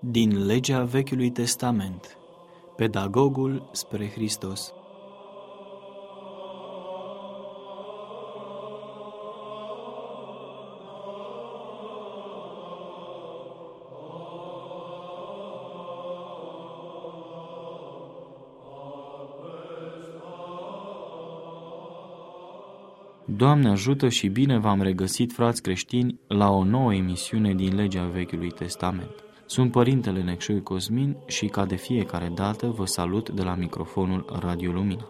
Din legea Vechiului Testament, pedagogul spre Hristos. Doamne ajută și bine v-am regăsit, frați creștini, la o nouă emisiune din legea Vechiului Testament. Sunt Părintele Necșoi Cosmin și, ca de fiecare dată, vă salut de la microfonul Radio Lumina.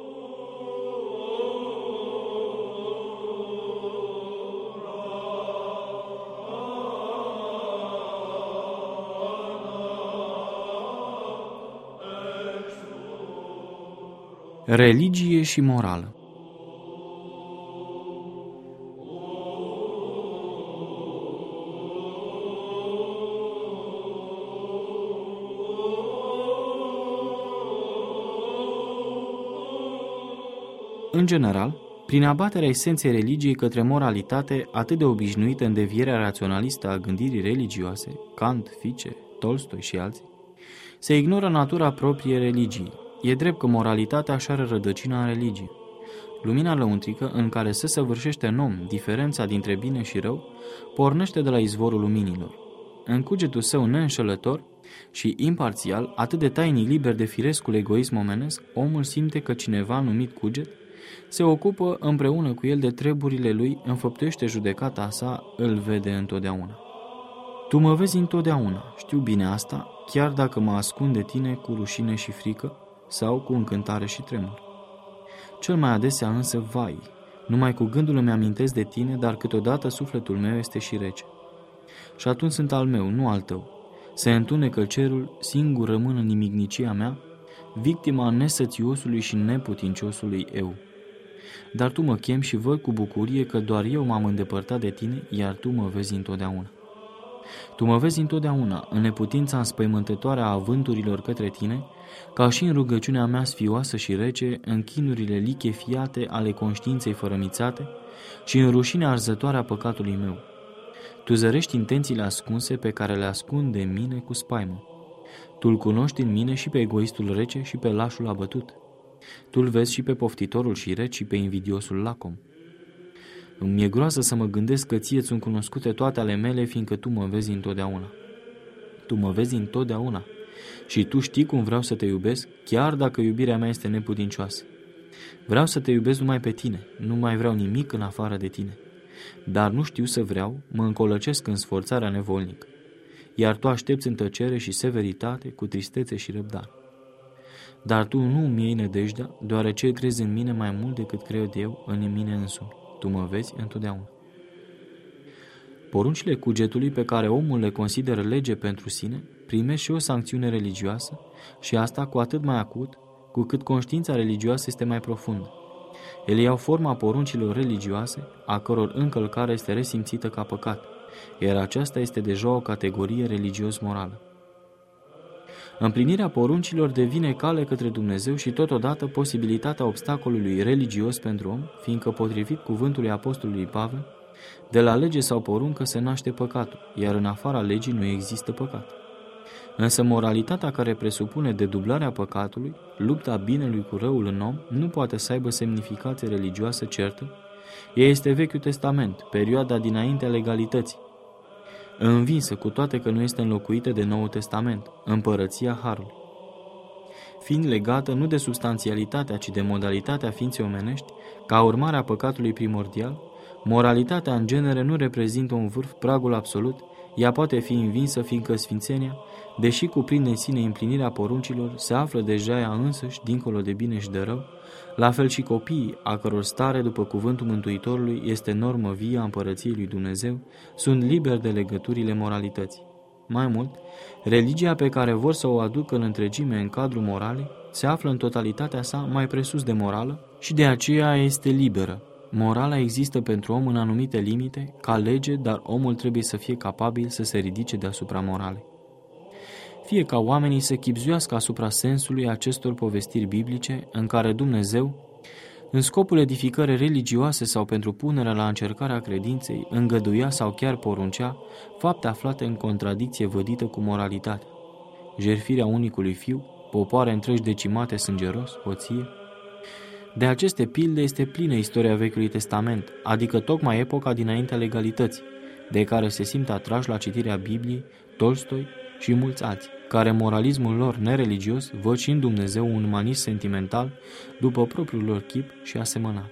Religie și morală. În general, prin abaterea esenței religiei către moralitate atât de obișnuită în devierea raționalistă a gândirii religioase, Kant, Fichte, Tolstoi și alții, se ignoră natura proprie religiei. E drept că moralitatea își are rădăcina în religie. Lumina lăuntrică, în care se săvârșește în om diferența dintre bine și rău, pornește de la izvorul luminilor. În cugetul său neînșelător și imparțial, atât de tainic liber de firescul egoism omenesc, omul simte că cineva numit cuget se ocupă împreună cu el de treburile lui, înfăptuiește judecata sa, îl vede întotdeauna. Tu mă vezi întotdeauna, știu bine asta, chiar dacă mă ascund de tine cu rușine și frică sau cu încântare și tremur. Cel mai adesea însă, vai, numai cu gândul îmi amintesc de tine, dar câteodată sufletul meu este și rece. Și atunci sunt al meu, nu al tău. Se întunecă cerul, singur rămân în nimicnicia mea, victima nesățiosului și neputinciosului eu. Dar tu mă chem și văd cu bucurie că doar eu m-am îndepărtat de tine, iar tu mă vezi întotdeauna. Tu mă vezi întotdeauna, în neputința înspăimântătoare a avânturilor către tine, ca și în rugăciunea mea sfioasă și rece, în chinurile lichefiate ale conștiinței fărămițate și în rușinea arzătoare a păcatului meu. Tu zărești intențiile ascunse pe care le ascund de mine cu spaimă. Tu-l cunoști în mine și pe egoistul rece și pe lașul abătut. Tu-l vezi și pe poftitorul și rece și pe invidiosul lacom. Îmi e groază să mă gândesc că ție sunt cunoscute toate ale mele, fiindcă tu mă vezi întotdeauna. Tu mă vezi întotdeauna și tu știi cum vreau să te iubesc, chiar dacă iubirea mea este neputincioasă. Vreau să te iubesc numai pe tine, nu mai vreau nimic în afară de tine. Dar nu știu să vreau, mă încolăcesc în sforțarea nevolnică. Iar tu aștepți în tăcere și severitate, cu tristețe și răbdare. Dar tu nu îmi iei nădejdea, deoarece crezi în mine mai mult decât cred eu în mine însumi. Tu mă vezi întotdeauna. Poruncile cugetului, pe care omul le consideră lege pentru sine, primesc și o sancțiune religioasă, și asta cu atât mai acut, cu cât conștiința religioasă este mai profundă. Ele iau forma poruncilor religioase, a căror încălcare este resimțită ca păcat, iar aceasta este deja o categorie religios-morală. Împlinirea poruncilor devine cale către Dumnezeu și totodată posibilitatea obstacolului religios pentru om, fiindcă, potrivit cuvântului apostolului Pavel, de la lege sau poruncă se naște păcatul, iar în afara legii nu există păcat. Însă moralitatea care presupune dedublarea păcatului, lupta binelui cu răul în om, nu poate să aibă semnificație religioasă certă. Ea este Vechiul Testament, perioada dinaintea legalității, învinsă, cu toate că nu este înlocuită de Noul Testament, împărăția Harului. Fiind legată nu de substanțialitatea, ci de modalitatea ființei omenești, ca urmare a păcatului primordial, moralitatea în genere nu reprezintă un vârf, pragul absolut, ea poate fi învinsă, fiindcă sfințenia, deși cuprinde în sine împlinirea poruncilor, se află deja ea însăși, dincolo de bine și de rău, la fel și copiii, a căror stare, după cuvântul Mântuitorului, este normă vie a împărăției lui Dumnezeu, sunt liberi de legăturile moralității. Mai mult, religia pe care vor să o aducă în întregime în cadrul moralei se află în totalitatea sa mai presus de morală și de aceea este liberă. Morala există pentru om în anumite limite, ca lege, dar omul trebuie să fie capabil să se ridice deasupra moralei. Fie ca oamenii să chibzuiască asupra sensului acestor povestiri biblice în care Dumnezeu în scopul edificării religioase sau pentru punerea la încercarea credinței, îngăduia sau chiar poruncea fapte aflate în contradicție vădită cu moralitatea. Jertfirea unicului fiu, popoare întregi decimate sângeros, hoție. De aceste pilde este plină istoria Vechiului Testament, adică tocmai epoca dinaintea legalității, de care se simt atrași la citirea Bibliei Tolstoi și mulți alții, care moralismul lor nereligios văd și în Dumnezeu un umanism sentimental după propriul lor chip și asemănare.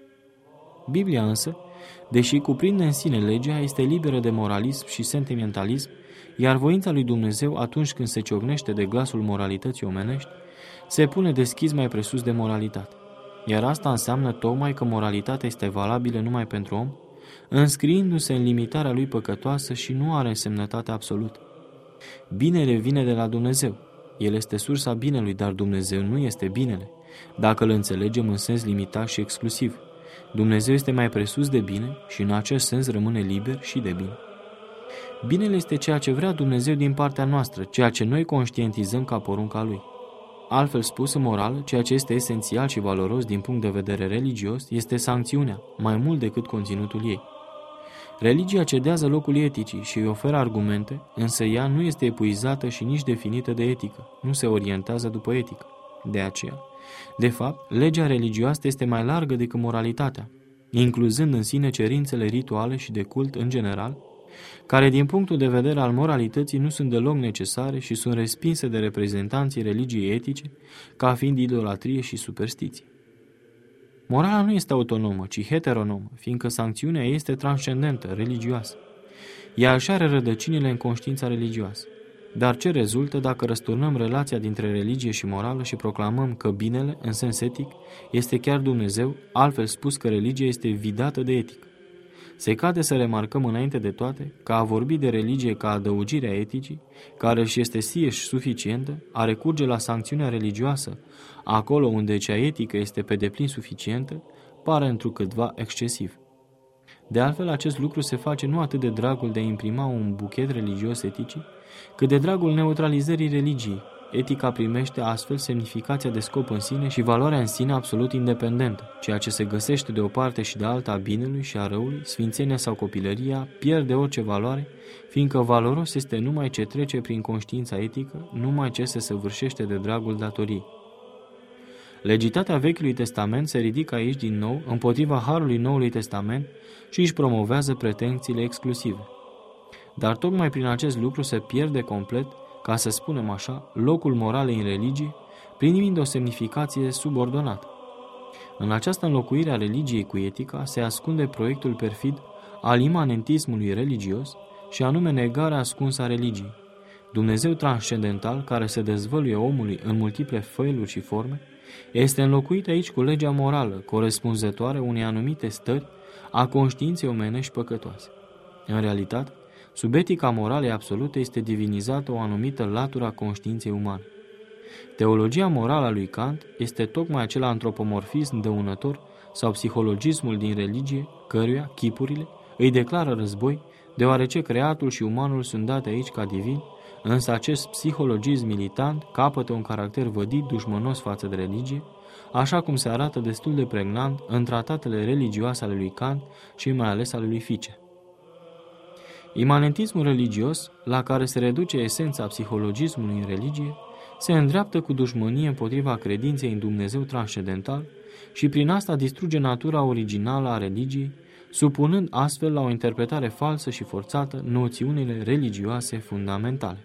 Biblia însă, deși cuprinde în sine legea, este liberă de moralism și sentimentalism, iar voința lui Dumnezeu, atunci când se ciocnește de glasul moralității omenești, se pune deschis mai presus de moralitate. Iar asta înseamnă tocmai că moralitatea este valabilă numai pentru om, înscriindu-se în limitarea lui păcătoasă și nu are însemnătate absolută. Binele vine de la Dumnezeu. El este sursa binelui, dar Dumnezeu nu este binele, dacă îl înțelegem în sens limitat și exclusiv. Dumnezeu este mai presus de bine și în acest sens rămâne liber și de bine. Binele este ceea ce vrea Dumnezeu din partea noastră, ceea ce noi conștientizăm ca porunca Lui. Altfel spus, în morală, ceea ce este esențial și valoros din punct de vedere religios este sancțiunea, mai mult decât conținutul ei. Religia cedează locul eticii și îi oferă argumente, însă ea nu este epuizată și nici definită de etică, nu se orientează după etică. De aceea, de fapt, legea religioasă este mai largă decât moralitatea, incluzând în sine cerințele rituale și de cult în general, care din punctul de vedere al moralității nu sunt deloc necesare și sunt respinse de reprezentanții religiei etice ca fiind idolatrie și superstiție. Morala nu este autonomă, ci heteronomă, fiindcă sancțiunea este transcendentă, religioasă. Ea își are rădăcinile în conștiința religioasă. Dar ce rezultă dacă răsturnăm relația dintre religie și morală și proclamăm că binele, în sens etic, este chiar Dumnezeu, altfel spus că religia este vidată de etică? Se cade să remarcăm înainte de toate că a vorbi de religie ca adăugirea eticii, care și este sieși suficientă, a recurge la sancțiunea religioasă, acolo unde cea etică este pe deplin suficientă, pare întrucâtva excesiv. De altfel, acest lucru se face nu atât de dragul de a imprima un buchet religios eticii, cât de dragul neutralizării religiei. Etica primește astfel semnificația de scop în sine și valoarea în sine absolut independentă. Ceea ce se găsește de o parte și de alta a binelui și a răului, sfințenia sau copilăria, pierde orice valoare, fiindcă valoros este numai ce trece prin conștiința etică, numai ce se săvârșește de dragul datoriei. Legitatea Vechiului Testament se ridică aici din nou împotriva harului Noului Testament și își promovează pretențiile exclusive. Dar tocmai prin acest lucru se pierde complet, ca să spunem așa, locul moralei în religie, primind o semnificație subordonată. În această înlocuire a religiei cu etica se ascunde proiectul perfid al imanentismului religios și anume negarea ascunsă a religiei. Dumnezeu transcendental, care se dezvăluie omului în multiple feluri și forme, este înlocuit aici cu legea morală, corespunzătoare unei anumite stări a conștiinței omenești păcătoase. În realitate, sub etica moralei absolute este divinizată o anumită latură a conștiinței umane. Teologia morală a lui Kant este tocmai acel antropomorfism dăunător sau psihologismul din religie, căruia chipurile îi declară război, deoarece creatul și umanul sunt date aici ca divin, însă acest psihologism militant capătă un caracter vădit dușmănos față de religie, așa cum se arată destul de pregnant în tratatele religioase ale lui Kant și mai ales ale lui Fichte. Imanentismul religios, la care se reduce esența psihologismului în religie, se îndreaptă cu dușmănie împotriva credinței în Dumnezeu transcendental și prin asta distruge natura originală a religiei, supunând astfel la o interpretare falsă și forțată noțiunile religioase fundamentale.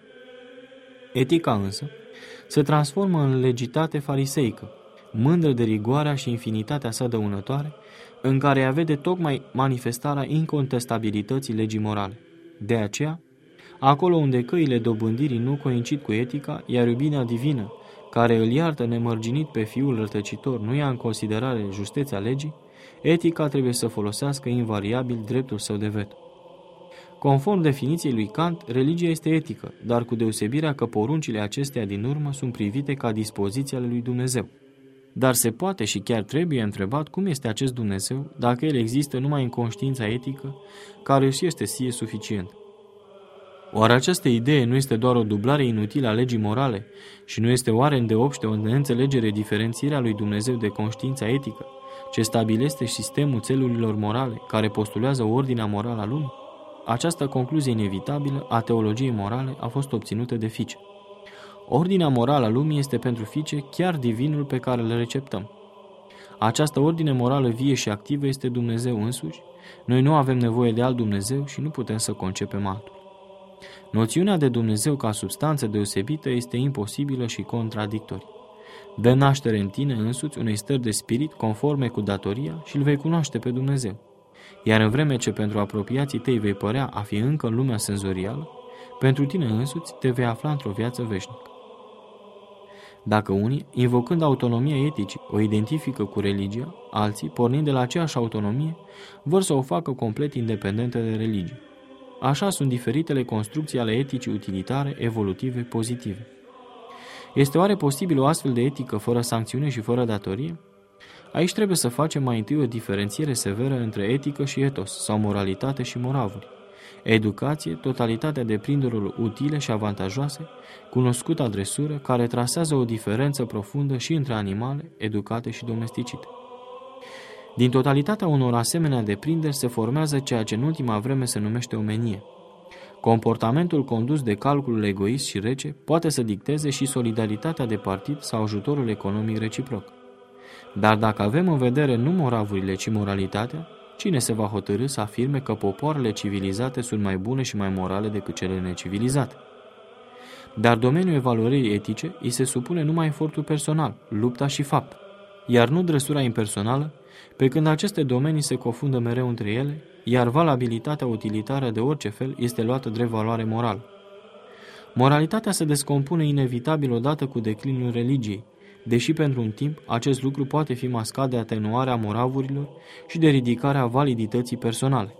Etica însă se transformă în legitate fariseică, mândră de rigoarea și infinitatea sa dăunătoare, în care ea vede tocmai manifestarea incontestabilității legii morale. De aceea, acolo unde căile dobândirii nu coincid cu etica, iar iubirea divină, care îl iartă nemărginit pe fiul rătăcitor, nu ia în considerare justețea legii, etica trebuie să folosească invariabil dreptul său de veto. Conform definiției lui Kant, religia este etică, dar cu deosebirea că poruncile acesteia din urmă sunt privite ca dispoziții ale lui Dumnezeu. Dar se poate și chiar trebuie întrebat cum este acest Dumnezeu dacă El există numai în conștiința etică, care își este sie suficient. Oare această idee nu este doar o dublare inutilă a legii morale și nu este oare îndeopște o neînțelegere diferențierea lui Dumnezeu de conștiința etică, ce stabilește sistemul țelurilor morale, care postulează ordinea morală a lumii? Această concluzie inevitabilă a teologiei morale a fost obținută de Fice. Ordinea morală a lumii este pentru Fice chiar divinul pe care îl receptăm. Această ordine morală vie și activă este Dumnezeu însuși. Noi nu avem nevoie de alt Dumnezeu și nu putem să concepem altul. Noțiunea de Dumnezeu ca substanță deosebită este imposibilă și contradictorie. Dă naștere în tine însuți unei stări de spirit conforme cu datoria și îl vei cunoaște pe Dumnezeu. Iar în vreme ce pentru apropiații tăi vei părea a fi încă în lumea senzorială, pentru tine însuți te vei afla într-o viață veșnică. Dacă unii, invocând autonomia eticii, o identifică cu religia, alții, pornind de la aceeași autonomie, vor să o facă complet independentă de religie. Așa sunt diferitele construcții ale eticii utilitare, evolutive, pozitive. Este oare posibil o astfel de etică fără sancțiune și fără datorie? Aici trebuie să facem mai întâi o diferențiere severă între etică și etos, sau moralitate și moravuri. Educație, totalitatea deprinderilor utile și avantajoase, cunoscută dresură, care trasează o diferență profundă și între animale, educate și domesticite. Din totalitatea unor asemenea deprinderi se formează ceea ce în ultima vreme se numește omenie. Comportamentul condus de calculul egoist și rece poate să dicteze și solidaritatea de partid sau ajutorul economic reciproc. Dar dacă avem în vedere nu moravurile, ci moralitatea, cine se va hotărî să afirme că popoarele civilizate sunt mai bune și mai morale decât cele necivilizate? Dar domeniul evaluării etice îi se supune numai efortul personal, lupta și fapt, iar nu drăsura impersonală, pe când aceste domenii se confundă mereu între ele, iar valabilitatea utilitară de orice fel este luată drept valoare morală. Moralitatea se descompune inevitabil odată cu declinul religiei, deși pentru un timp acest lucru poate fi mascat de atenuarea moravurilor și de ridicarea validității personale.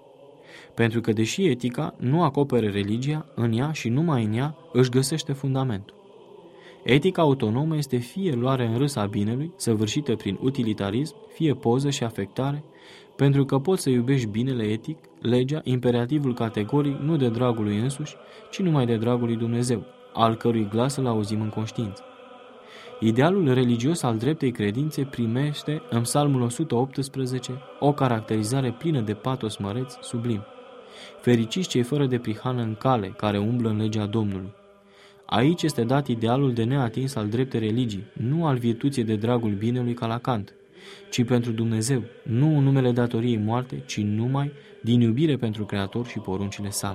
Pentru că deși etica nu acoperă religia, în ea și numai în ea își găsește fundamentul. Etica autonomă este fie luare în râs a binelui, săvârșită prin utilitarism, fie poză și afectare, pentru că poți să iubești binele etic, legea, imperativul categoric nu de dragul lui însuși, ci numai de dragul lui Dumnezeu, al cărui glas îl auzim în conștiință. Idealul religios al dreptei credințe primește în Psalmul 118 o caracterizare plină de patos măreț, sublim. Fericiți cei fără de prihană în cale, care umblă în legea Domnului. Aici este dat idealul de neatins al dreptei religii, nu al virtuții de dragul binelui ca la Kant, ci pentru Dumnezeu, nu în numele datoriei moarte, ci numai din iubire pentru Creator și poruncile sale.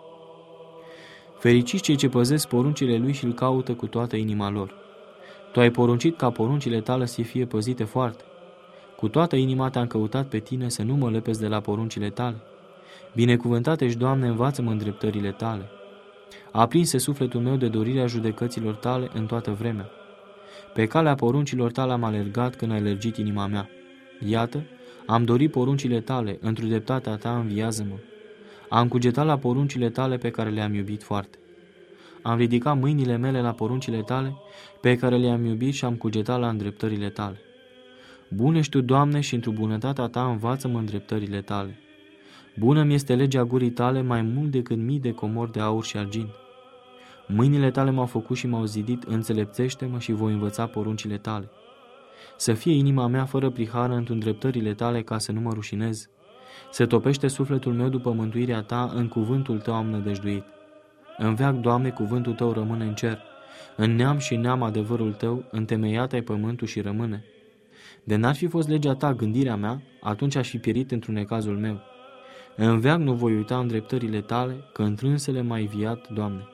Fericiți cei ce păzesc poruncile Lui și îl caută cu toată inima lor. Tu ai poruncit ca poruncile tale să fie păzite foarte. Cu toată inima te-am căutat pe tine să nu mă lepezi de la poruncile tale. Binecuvântat ești, Doamne, învață-mă îndreptările tale. Aprinse sufletul meu de dorirea judecăților tale în toată vremea. Pe calea poruncilor tale am alergat când ai lărgit inima mea. Iată, am dorit poruncile tale, într-o dreptatea ta înviază-mă. Am cugetat la poruncile tale pe care le-am iubit foarte. Am ridicat mâinile mele la poruncile tale, pe care le-am iubit și am cugetat la îndreptările tale. Bun ești tu, Doamne, și într-o bunătatea ta învață-mă îndreptările tale. Bună-mi este legea gurii tale mai mult decât mii de comori de aur și argint. Mâinile tale m-au făcut și m-au zidit, înțelepțește-mă și voi învăța poruncile tale. Să fie inima mea fără prihană într-o îndreptările tale ca să nu mă rușinez. Se topește sufletul meu după mântuirea ta, în cuvântul tău am nădăjduit. În veac, Doamne, cuvântul tău rămâne în cer. În neam și neam adevărul tău, întemeiat ai pământul și rămâne. De n-ar fi fost legea ta gândirea mea, atunci aș fi pierit într-un necazul meu. În veac nu voi uita îndreptările tale, că întrânsele m-ai viat, Doamne.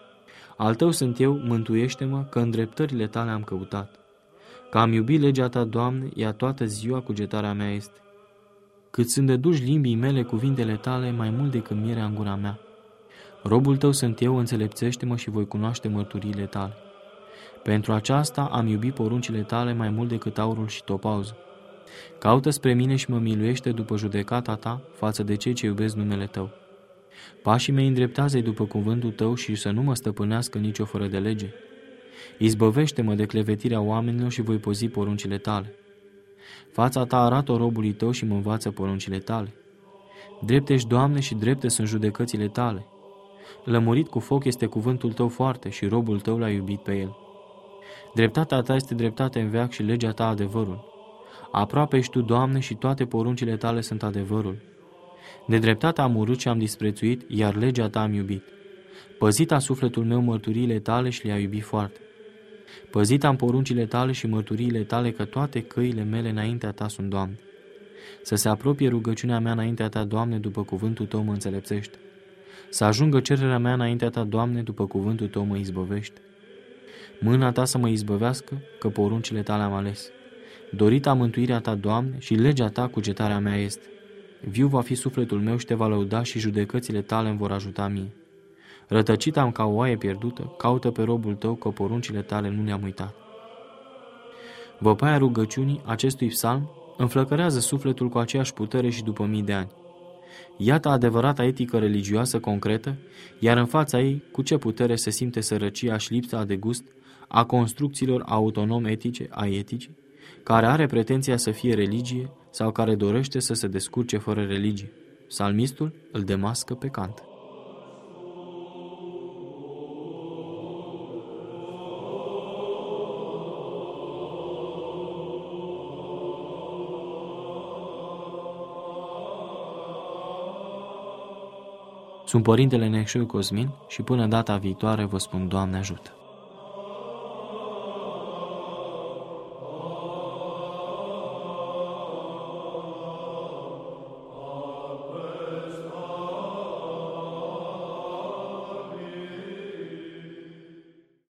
Al tău sunt eu, mântuiește-mă, că îndreptările tale am căutat. Că am iubit legea ta, Doamne, ea toată ziua cugetarea mea este. Cât sunt de duși limbii mele cuvintele tale, mai mult decât mierea în gura mea. Robul tău sunt eu, înțelepțește-mă și voi cunoaște mărturiile tale. Pentru aceasta am iubit poruncile tale mai mult decât aurul și topauzul. Caută spre mine și mă miluiește după judecata ta față de cei ce iubesc numele tău. Pașii mei îndreptează-i după cuvântul tău și să nu mă stăpânească nicio fără de lege. Izbăvește-mă de clevetirea oamenilor și voi păzi poruncile tale. Fața ta arată robului tău și mă învață poruncile tale. Drept ești, Doamne, și drepte sunt judecățile tale. Lămurit cu foc este cuvântul tău foarte și robul tău l-a iubit pe el. Dreptatea ta este dreptate în veac și legea ta adevărul. Aproape ești Tu, Doamne, și toate poruncile Tale sunt adevărul. Nedreptatea am urât și am disprețuit, iar legea Ta am iubit. Păzit a sufletul meu mărturiile Tale și le-a iubit foarte. Păzit am poruncile Tale și mărturiile Tale, că toate căile mele înaintea Ta sunt, Doamne. Să se apropie rugăciunea mea înaintea Ta, Doamne, după cuvântul Tău mă înțelepțește. Să ajungă cererea mea înaintea Ta, Doamne, după cuvântul Tău mă izbăvește. Mâna Ta să mă izbăvească, că poruncile Tale am ales. Dorita mântuirea Ta, Doamne, și legea Ta cugetarea mea este. Viu va fi sufletul meu și Te va lăuda și judecățile Tale îmi vor ajuta mie. Rătăcit am ca o oaie pierdută, caută pe robul Tău, că poruncile Tale nu le-am uitat. Văpaia rugăciunii acestui psalm înflăcărează sufletul cu aceeași putere și după mii de ani. Iată adevărata etică religioasă concretă, iar în fața ei cu ce putere se simte sărăcia și lipsa de gust a construcțiilor autonom-etice a eticii, care are pretenția să fie religie sau care dorește să se descurce fără religie. Psalmistul îl demască pe Kant. Sunt Părintele Neșu Cosmin și până data viitoare vă spun Doamne ajută!